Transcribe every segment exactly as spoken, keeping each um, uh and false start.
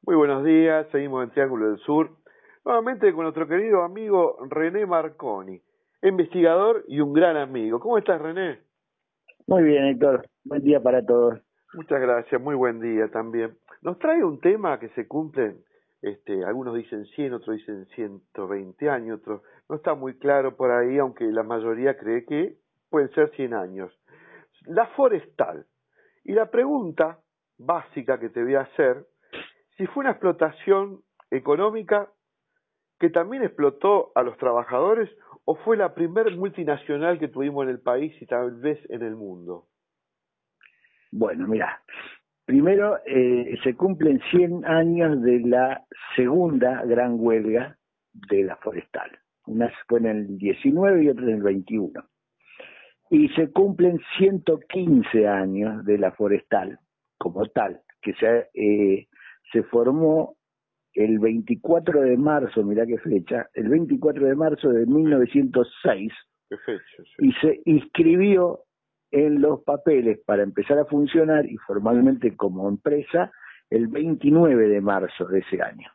Muy buenos días, seguimos en Triángulo del Sur, nuevamente con nuestro querido amigo René Marconi, investigador y un gran amigo. ¿Cómo estás, René? Muy bien, Héctor. Buen día para todos. Muchas gracias, muy buen día también. Nos trae un tema que se cumplen, este, algunos dicen cien, otros dicen ciento veinte años, otros no está muy claro por ahí, aunque la mayoría cree que pueden ser cien años. La forestal. Y la pregunta básica que te voy a hacer, si fue una explotación económica que también explotó a los trabajadores o fue la primer multinacional que tuvimos en el país y tal vez en el mundo. Bueno, mira, primero eh, se cumplen cien años de la segunda gran huelga de la forestal. Una fue en el diecinueve y otra en el veintiuno. Y se cumplen ciento quince años de la forestal como tal, que se, eh, se formó el veinticuatro de marzo, mirá qué fecha, el veinticuatro de marzo de mil novecientos seis, ¿Qué fecha? Sí. y se inscribió en los papeles para empezar a funcionar y formalmente como empresa el veintinueve de marzo de ese año.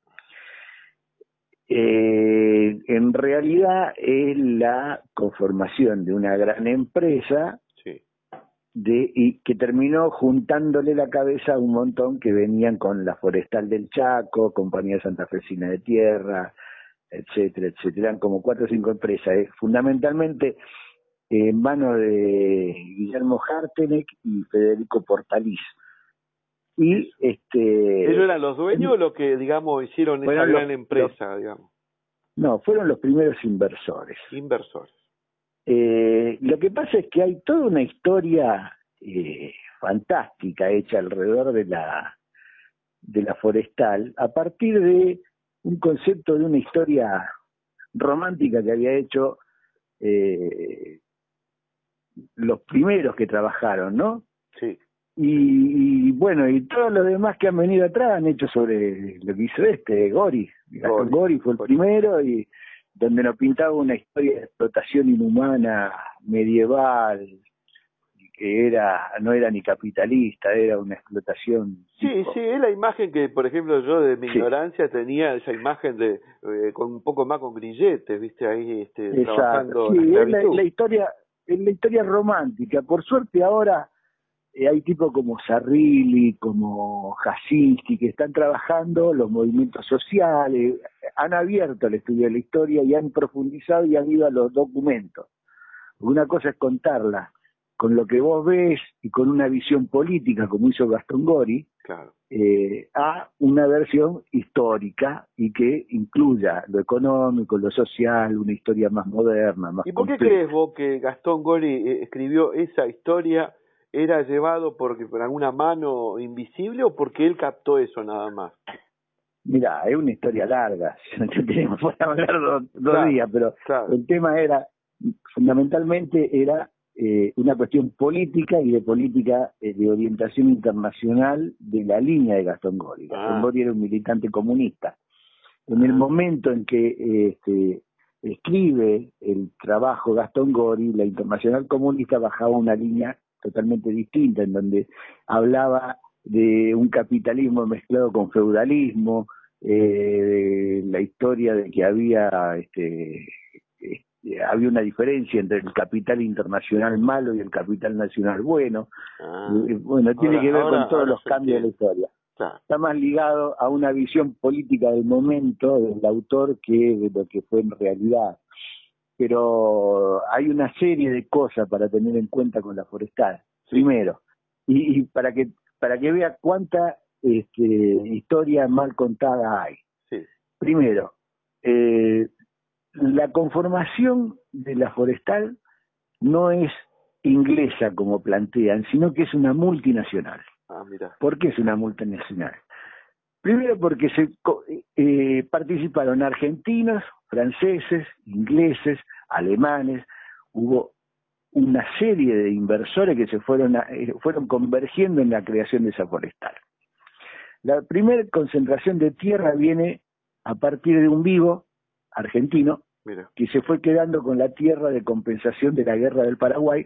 Eh, en realidad es la conformación de una gran empresa Sí. de, y que terminó juntándole la cabeza a un montón que venían con la Forestal del Chaco, Compañía Santafesina de Tierra, etcétera, etcétera. Eran como cuatro o cinco empresas, eh. fundamentalmente en manos de Guillermo Harteneck y Federico Portaliz. Y este ¿Ellos eran los dueños o lo que, digamos, hicieron esa fueron los, gran empresa, los, digamos? no, fueron los primeros inversores. Inversores. Eh, lo que pasa es que hay toda una historia eh, fantástica hecha alrededor de la de la forestal a partir de un concepto de una historia romántica que había hecho eh, los primeros que trabajaron, ¿no? Sí. Y, y bueno, y todos los demás que han venido atrás han hecho sobre lo que hizo este, Gori. Gastón Gori. Gori fue el primero, y donde nos pintaba una historia de explotación inhumana, medieval, que era no era ni capitalista, era una explotación. Sí, Tipo, sí, es la imagen que, por ejemplo, yo de mi sí, ignorancia tenía esa imagen de eh, con un poco más con grilletes, viste, ahí este, exacto. trabajando Sí, la es la, esclavitud. la historia, es la historia romántica. Por suerte ahora eh, hay tipos como Zarrilli, como Jasinski, que están trabajando los movimientos sociales, han abierto el estudio de la historia y han profundizado y han ido a los documentos. Una cosa es contarla con lo que vos ves y con una visión política, como hizo Gastón Gori, Claro. eh, a una versión histórica y que incluya lo económico, lo social, una historia más moderna, más ¿Y por qué compleja. crees vos que Gastón Gori eh, escribió esa historia? ¿Era llevado porque por alguna mano invisible o porque él captó eso nada más? Mira, es una historia larga, tenemos para hablar dos, dos Claro, días, pero claro. el tema era, fundamentalmente era eh, una cuestión política y de política eh, de orientación internacional de la línea de Gastón Gori. Gastón Ah, Gori era un militante comunista. En el ah, momento en que eh, este, escribe el trabajo Gastón Gori, la Internacional Comunista bajaba una línea totalmente distinta, en donde hablaba de un capitalismo mezclado con feudalismo, eh, la historia de que había este, este, había una diferencia entre el capital internacional malo y el capital nacional bueno. ah. Eh, bueno, tiene Ahora, que ver ahora, con todos ahora los se cambios de la entiende. historia. Claro. Está más ligado a una visión política del momento del autor que de lo que fue en realidad. Pero hay una serie de cosas para tener en cuenta con la forestal. Sí. Primero, y, y para que para que vea cuánta este, historia mal contada hay. Sí. Primero, eh, la conformación de la forestal no es inglesa como plantean, sino que es una multinacional. Ah, mira. ¿Por qué es una multinacional? Primero porque se eh, participaron argentinos, franceses, ingleses, alemanes, hubo una serie de inversores que se fueron a, eh, fueron convergiendo en la creación de esa forestal. La primera concentración de tierra viene a partir de un vivo argentino Mira. que se fue quedando con la tierra de compensación de la guerra del Paraguay,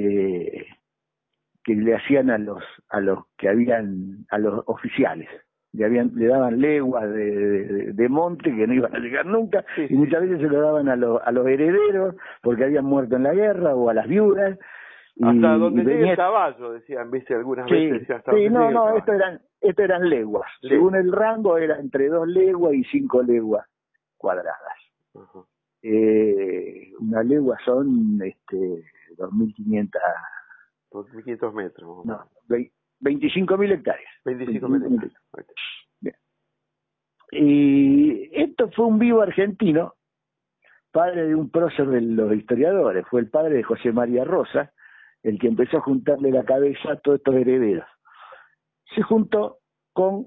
eh, que le hacían a los a los que habían a los oficiales. le habían le daban leguas de, de, de monte que no iban a llegar nunca, sí, y muchas veces se lo daban a, lo, a los herederos porque habían muerto en la guerra, o a las viudas. Y, hasta donde y llegue venía, el caballo, decían, viste, algunas sí, veces decían, hasta sí, donde no, llegue el no, caballo. esto eran, esto eran leguas. Leguas. Según el rango era entre dos leguas y cinco leguas cuadradas. Uh-huh. Eh, una legua son este, dos mil quinientos, dos mil quinientos metros. no, veinticinco mil hectáreas. veinticinco mil hectáreas. Bien. Y esto fue un vivo argentino, padre de un prócer de los historiadores, fue el padre de José María Rosa, el que empezó a juntarle la cabeza a todos estos herederos. Se juntó con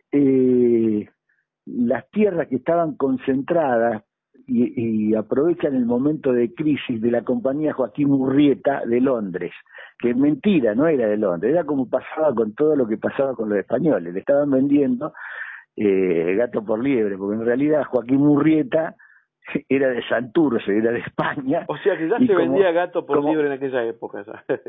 eh, las tierras que estaban concentradas y, y aprovechan el momento de crisis de la compañía Joaquín Murrieta de Londres, que es mentira, no era de Londres, era como pasaba con todo lo que pasaba con los españoles, le estaban vendiendo eh, gato por liebre, porque en realidad Joaquín Murrieta era de Santurce, era de España. O sea que ya se como, vendía gato por como, liebre en aquella época.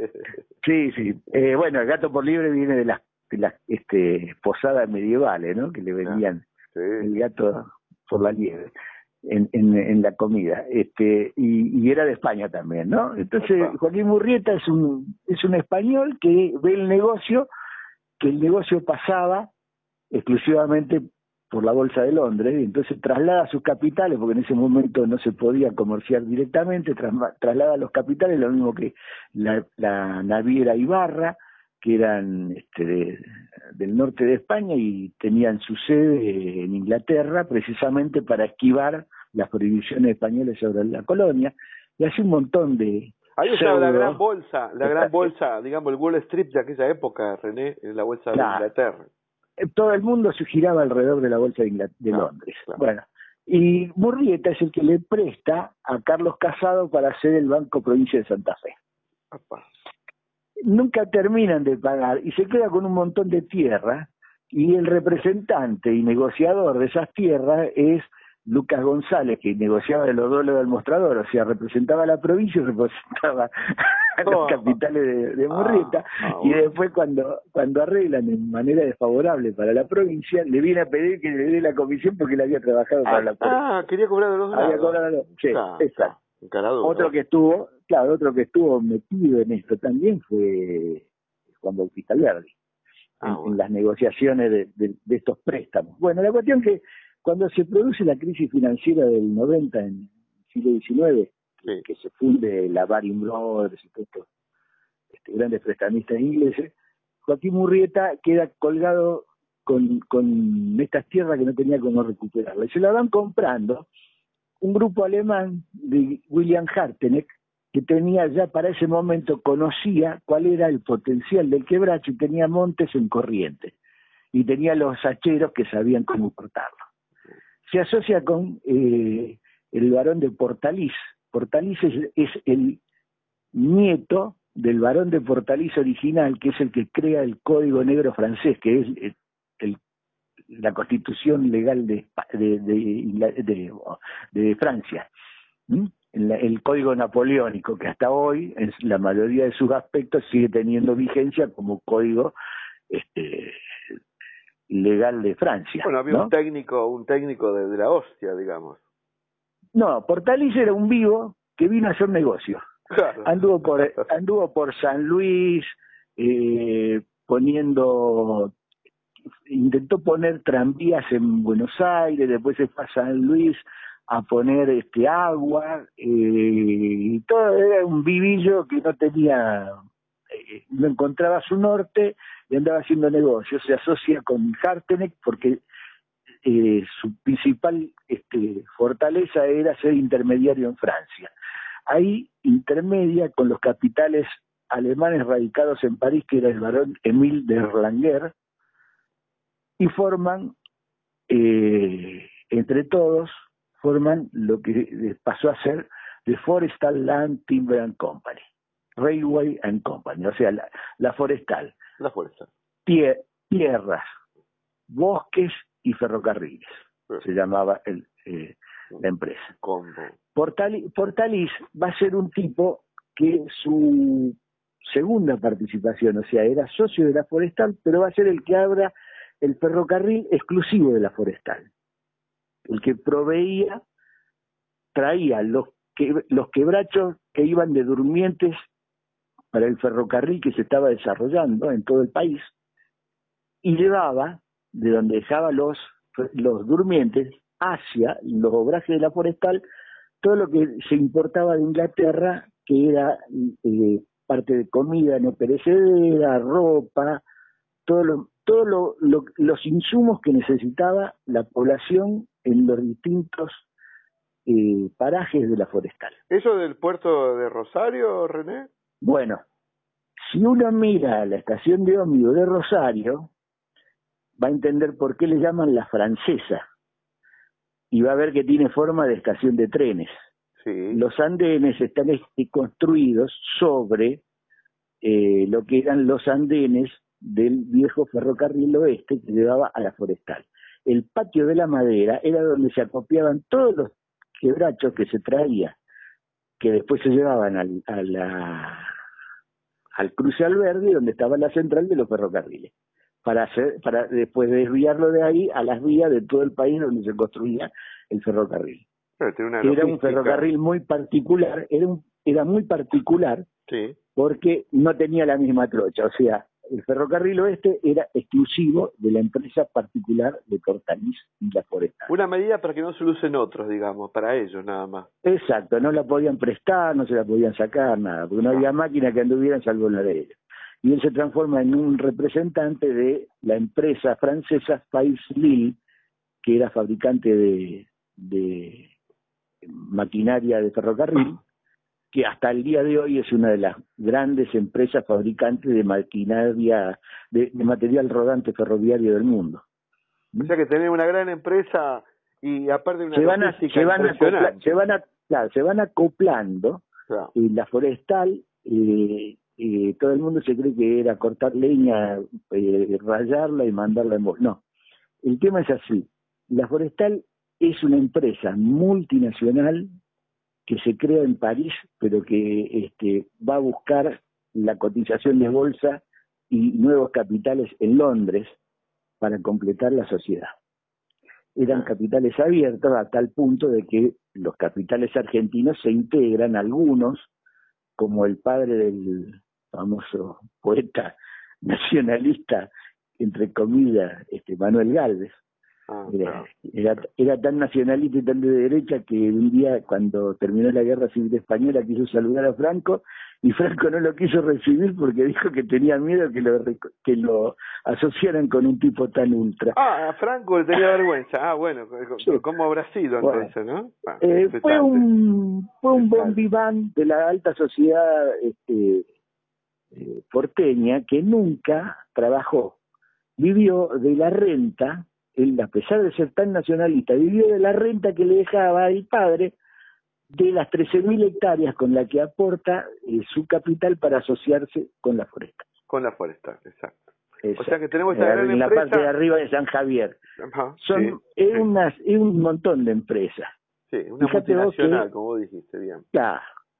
Sí, sí. Eh, bueno, el gato por liebre viene de las, de las este, posadas medievales, ¿no? Que le vendían sí. el gato por la liebre en, en, en la comida. Este, y, y era de España también, ¿no? Entonces, Opa. Joaquín Murrieta es un, es un español que ve el negocio, que el negocio pasaba exclusivamente por la Bolsa de Londres, y entonces traslada sus capitales, porque en ese momento no se podía comerciar directamente, tras, traslada los capitales, lo mismo que la, la naviera Ibarra, que eran este, de, del norte de España y tenían su sede en Inglaterra, precisamente para esquivar las prohibiciones españolas sobre la colonia, y hace un montón de... Ahí estaba la gran bolsa, la gran bolsa, digamos, el Wall Street de aquella época, René, la bolsa de claro. Inglaterra. Todo el mundo se giraba alrededor de la bolsa de, Ingl- de claro, Londres. Claro. Bueno, y Murrieta es el que le presta a Carlos Casado para hacer el Banco Provincia de Santa Fe. Opa. Nunca terminan de pagar y se queda con un montón de tierra, y el representante y negociador de esas tierras es Lucas González, que negociaba de los dos lados del mostrador, o sea, representaba a la provincia y representaba a los oh, capitales de, de Murrieta, ah, ah, y bueno. después cuando cuando arreglan en manera desfavorable para la provincia, le viene a pedir que le dé la comisión porque él había trabajado ah, para la provincia. Ah, quería cobrar de los dos había lados. Cobrado, sí, claro, exacto. Claro, otro que estuvo, claro, otro que estuvo metido en esto también fue Juan Bautista Alberdi, ah, en, bueno. en las negociaciones de, de, de estos préstamos. Bueno, la cuestión que cuando se produce la crisis financiera del noventa en el siglo diecinueve, sí. que se funde la Baring Brothers y todos estos este, grandes prestamistas ingleses, Joaquín Murrieta queda colgado con, con estas tierras que no tenía cómo recuperarlas. Y se la van comprando un grupo alemán de William Harteneck, que tenía ya para ese momento, conocía cuál era el potencial del quebracho y tenía montes en Corrientes. Y tenía los hacheros que sabían cómo cortarlo. Se asocia con eh, el barón de Portaliz. Portaliz es, es el nieto del barón de Portaliz original, que es el que crea el Código Negro francés, que es el, el, la constitución legal de, de, de, de, de Francia. ¿Mm? El, el Código Napoleónico, que hasta hoy, en la mayoría de sus aspectos, sigue teniendo vigencia como código este, legal de Francia. Bueno, había ¿no? un técnico, un técnico de, de la hostia, digamos. No, Portaliz era un vivo que vino a hacer negocio. Claro. Anduvo por anduvo por San Luis, eh, poniendo, intentó poner tranvías en Buenos Aires, después se fue a San Luis a poner este agua, eh, y todo era un vivillo que no tenía, eh, no encontraba su norte y andaba haciendo negocios. Se asocia con Harteneck porque eh, su principal este, fortaleza era ser intermediario en Francia. Ahí intermedia con los capitales alemanes radicados en París, que era el barón Émile de Erlanger, y forman, eh, entre todos, forman lo que pasó a ser The Forestal Land Timber and Company, Railway and Company, o sea, la, la forestal. La forestal. Tie, tierras, bosques y ferrocarriles, sí. se llamaba el, eh, la empresa. Combo. Portaliz, Portaliz va a ser un tipo que su segunda participación, o sea, era socio de la forestal, pero va a ser el que abra el ferrocarril exclusivo de la Forestal, el que proveía, traía los, que, los quebrachos que iban de durmientes para el ferrocarril que se estaba desarrollando en todo el país, y llevaba, de donde dejaba los, los durmientes, hacia los obrajes de la Forestal, todo lo que se importaba de Inglaterra, que era eh, parte de comida no perecedera, ropa, todo lo, todo lo, lo, los insumos que necesitaba la población en los distintos eh, parajes de la Forestal. ¿Eso del puerto de Rosario, René? Bueno, si uno mira la estación de ómnibus de Rosario, va a entender por qué le llaman la Francesa, y va a ver que tiene forma de estación de trenes. Sí. Los andenes están construidos sobre eh, lo que eran los andenes del viejo ferrocarril oeste que llevaba a la Forestal. El patio de la Madera era donde se acopiaban todos los quebrachos que se traía, que después se llevaban al, a la, al cruce Alberdi, donde estaba la central de los ferrocarriles, para hacer, para después desviarlo de ahí a las vías de todo el país donde se construía el ferrocarril. Una era un ferrocarril muy particular, era un, era muy particular, sí, porque no tenía la misma trocha, o sea, el ferrocarril oeste era exclusivo de la empresa particular de Cortanís y la Forestal. Una medida para que no se lo usen otros, digamos, para ellos nada más. Exacto, no la podían prestar, no se la podían sacar, nada, porque no había máquina que anduvieran salvo la de ellos. Y él se transforma en un representante de la empresa francesa Fais Lille, que era fabricante de, de maquinaria de ferrocarril, que hasta el día de hoy es una de las grandes empresas fabricantes de maquinaria, de, de material rodante ferroviario del mundo. O sea que tenés una gran empresa y aparte de una se van a, logística se van a acopla, impresionante. se van a, claro, se van acoplando, claro. Y la Forestal, eh, eh, todo el mundo se cree que era cortar leña, eh, rayarla y mandarla en bolsa. No, el tema es así. La Forestal es una empresa multinacional que se crea en París, pero que este, va a buscar la cotización de bolsa y nuevos capitales en Londres para completar la sociedad. Eran capitales abiertos a tal punto de que los capitales argentinos se integran, algunos, como el padre del famoso poeta nacionalista, entre comillas, este, Manuel Gálvez. Ah, era, claro. era, era tan nacionalista y tan de derecha que un día, cuando terminó la Guerra Civil Española, quiso saludar a Franco, y Franco no lo quiso recibir porque dijo que tenía miedo que lo que lo asociaran con un tipo tan ultra. Ah, a Franco le tenía vergüenza. Ah, bueno, sí. ¿Cómo habrá sido entonces, bueno, no? Ah, eh, fue un fue un bon vivant de la alta sociedad este, eh, porteña, que nunca trabajó, vivió de la renta. Él, a pesar de ser tan nacionalista, vivió de la renta que le dejaba el padre de las trece mil hectáreas con la que aporta eh, su capital para asociarse con la Forestal. Con la Forestal, exacto. exacto. O sea que tenemos esta eh, gran en la empresa. parte de arriba de San Javier. Ajá, Son sí, es, sí. Unas, es un montón de empresas. Sí, una Fíjate multinacional, vos que, como vos dijiste, bien. Ya,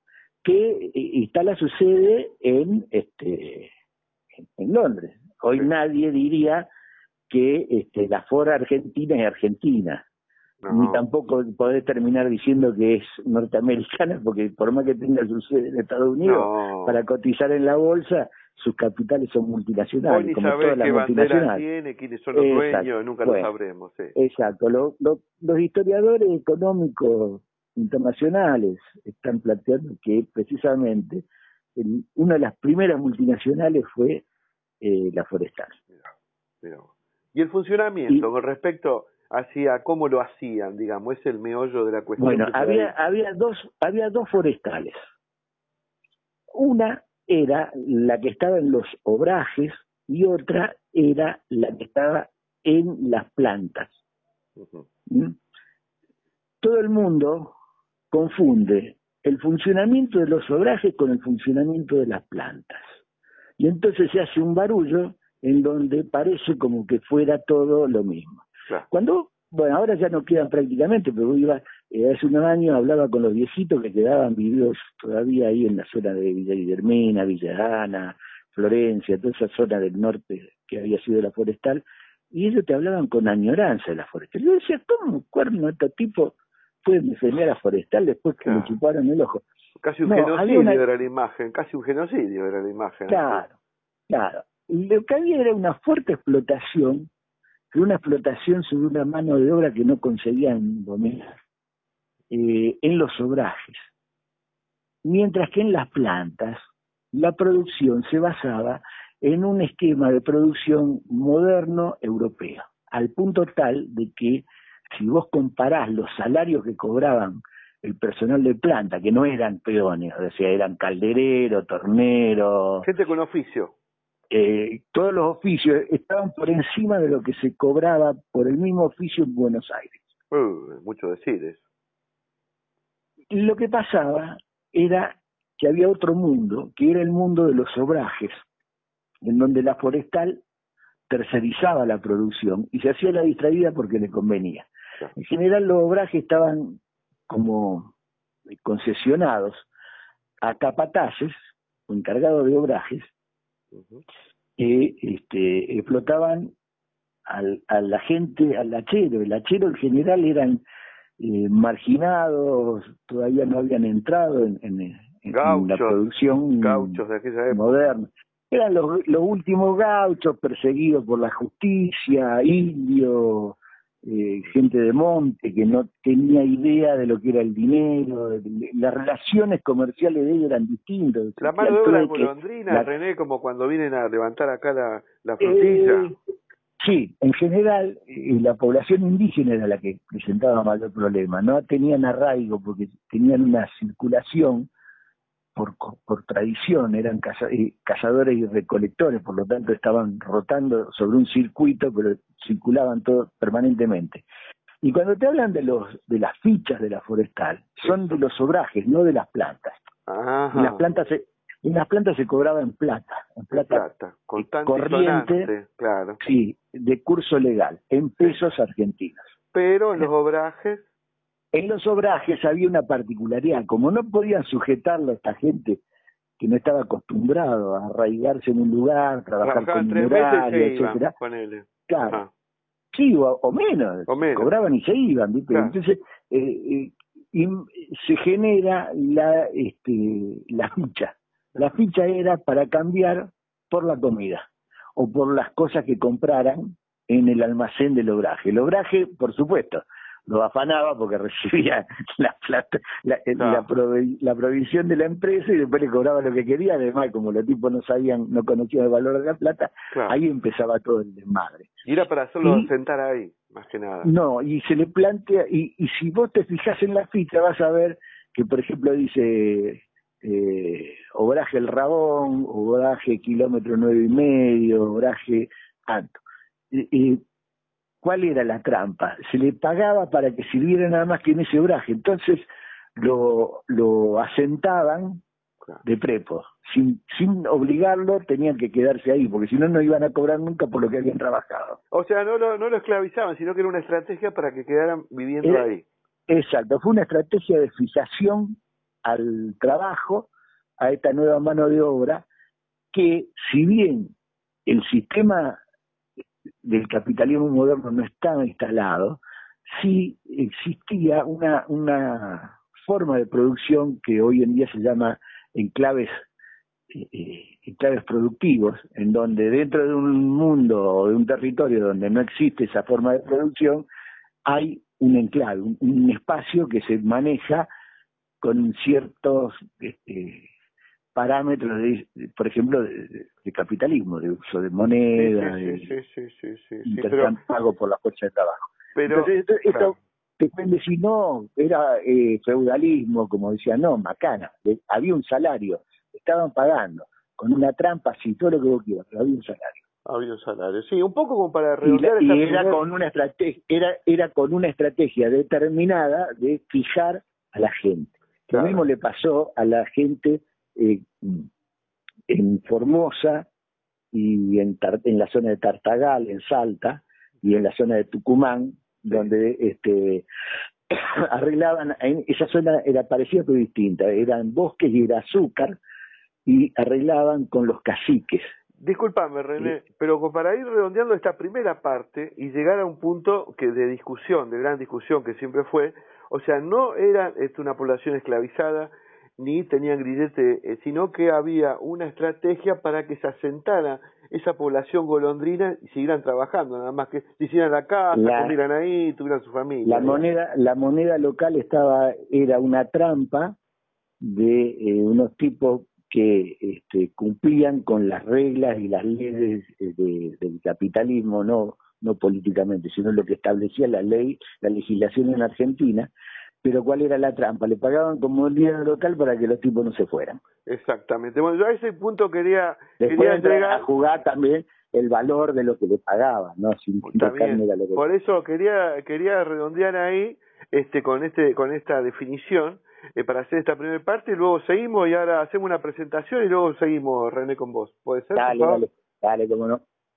que instala su sede en, este, en Londres. Hoy sí. Nadie diría que este, la Ford Argentina es argentina, no. Ni tampoco podés terminar diciendo que es norteamericana, porque por más que tenga su sede en Estados Unidos, no. Para cotizar en la bolsa, sus capitales son multinacionales. Vos ni como sabés todas las qué bandera multinacionales. tiene, quiénes son los exacto. dueños, nunca bueno, lo sabremos. Sí. Exacto, lo, lo, los historiadores económicos internacionales están planteando que precisamente el, una de las primeras multinacionales fue eh, la Forestal. Mira, mira. Y el funcionamiento, y, con respecto hacia cómo lo hacían, digamos, es el meollo de la cuestión. Bueno, que había, había, dos, había dos forestales. Una era la que estaba en los obrajes y otra era la que estaba en las plantas. Uh-huh. ¿Mm? Todo el mundo confunde el funcionamiento de los obrajes con el funcionamiento de las plantas. Y entonces se hace un barullo en donde parece como que fuera todo lo mismo. Claro. Cuando, bueno, ahora ya no quedan prácticamente, pero iba, eh, hace unos años hablaba con los viejitos que quedaban vividos todavía ahí en la zona de Villa Guillermina, Villa Ana, Florencia, toda esa zona del norte que había sido la Forestal, y ellos te hablaban con añoranza de la forestal. Yo decía, ¿cómo cuerno este tipo puede defender a Forestal después que claro. le chuparon el ojo? Casi un no, genocidio una... era la imagen, casi un genocidio era la imagen. Claro, así. claro. Lo que había era una fuerte explotación, una explotación sobre una mano de obra que no conseguían dominar eh, en los obrajes. Mientras que en las plantas la producción se basaba en un esquema de producción moderno europeo, al punto tal de que si vos comparás los salarios que cobraban el personal de planta, que no eran peones, o sea, eran caldereros, torneros... Gente con oficio. Eh, todos los oficios estaban por encima de lo que se cobraba por el mismo oficio en Buenos Aires. Uh, mucho decir eso. Y lo que pasaba era que había otro mundo, que era el mundo de los obrajes, en donde la forestal tercerizaba la producción y se hacía la distraída porque le convenía. Claro. En general los obrajes estaban como concesionados a capataces o encargados de obrajes uh-huh. que este, explotaban al, a la gente, al hachero. El hachero en general eran eh, marginados, todavía no habían entrado en, en, en, gauchos, en la producción gauchos de aquella época. Moderna. Eran los, los últimos gauchos perseguidos por la justicia, indios, eh, gente de monte que no tenía idea de lo que era el dinero, de, de, las relaciones comerciales de ellos eran distintas. La mano de obra golondrina, la... René, como cuando vienen a levantar acá la, la frutilla. Eh, sí, en general eh, la población indígena era la que presentaba mayor problema, no tenían arraigo porque tenían una circulación Por, por tradición, eran caza, eh, cazadores y recolectores, por lo tanto estaban rotando sobre un circuito, pero circulaban todos permanentemente. Y cuando te hablan de los de las fichas de la forestal, son de los obrajes, no de las plantas. Ajá. En las plantas se, en las plantas se cobraba en plata, en plata, en plata contante corriente, sonante, claro. Sí, de curso legal, en pesos sí. argentinos. Pero en los obrajes En los obrajes había una particularidad, como no podían sujetarlo a esta gente que no estaba acostumbrado a arraigarse en un lugar, trabajar Trabajaban con tres meses y se etcétera. iban, ponele. Claro, Ajá. sí, o, o menos, o menos, cobraban y se iban, ¿viste? Claro. Entonces, eh, eh, y se genera la, este, la ficha. La ficha era para cambiar por la comida, o por las cosas que compraran en el almacén del obraje. El obraje, por supuesto, lo afanaba porque recibía la plata, la, claro. la, provi, la provisión de la empresa y después le cobraba lo que quería. Además, como los tipos no sabían, no conocían el valor de la plata, claro. ahí empezaba todo el desmadre. Y era para hacerlo y, sentar ahí, más que nada. No, y se le plantea, y, y si vos te fijas en la ficha vas a ver que, por ejemplo, dice eh, obraje El Rabón, obraje kilómetro nueve y medio, obraje tanto. Y, y, ¿cuál era la trampa? Se le pagaba para que sirviera nada más que en ese obraje. Entonces lo, lo asentaban de prepo. Sin, sin obligarlo, tenían que quedarse ahí, porque si no, no iban a cobrar nunca por lo que habían trabajado. O sea, no lo, no lo esclavizaban, sino que era una estrategia para que quedaran viviendo eh, ahí. Exacto, fue una estrategia de fijación al trabajo, a esta nueva mano de obra, que si bien el sistema del capitalismo moderno no estaba instalado, sí existía una, una forma de producción que hoy en día se llama enclaves, eh, enclaves productivos, en donde dentro de un mundo o de un territorio donde no existe esa forma de producción, hay un enclave, un, un espacio que se maneja con ciertos este, parámetros, de, de, por ejemplo, de, de capitalismo, de uso de moneda, sí, sí, de sí, sí, sí, sí, sí, intercambio pero, pago por la fuerza de trabajo. Pero, Entonces, esto, esto claro. te pueden decir, no, era eh, feudalismo, como decía, no, macana, de, había un salario, estaban pagando, con una trampa, así, todo lo que vos quieras, pero había un salario. Había un salario, sí, un poco como para Y, la, redondear y esa era primer... con una estrategia, era, era con una estrategia determinada de fijar a la gente. Claro. Lo mismo le pasó a la gente eh, en Formosa y en, Tar, en la zona de Tartagal, en Salta, y en la zona de Tucumán, sí. donde este arreglaban, en esa zona era parecida pero distinta, eran bosques y era azúcar, y arreglaban con los caciques, Disculpame, René, Sí. pero para ir redondeando esta primera parte y llegar a un punto que de discusión, de gran discusión que siempre fue, o sea, no era este, una población esclavizada ni tenían grillete, eh, sino que había una estrategia para que se asentara esa población golondrina y siguieran trabajando, nada más que hicieran la casa, La, comieran ahí, tuvieran su familia. la digamos. moneda, la moneda local estaba, era una trampa de eh, unos tipos que este, cumplían con las reglas y las leyes eh, de, del capitalismo, no no políticamente, sino lo que establecía la ley, la legislación en Argentina. Pero ¿cuál era la trampa? Le pagaban como moneda local para que los tipos no se fueran. Exactamente. Bueno, yo a ese punto quería, Después quería entra llegar. a jugar también el valor de lo que le pagaban, ¿no? Sin Está dejarme bien. era lo que... Por eso quería quería redondear ahí este con este con esta definición eh, para hacer esta primera parte y luego seguimos y ahora hacemos una presentación y luego seguimos, René, con vos. ¿Puede ser, por Dale, favor? dale, dale, cómo no.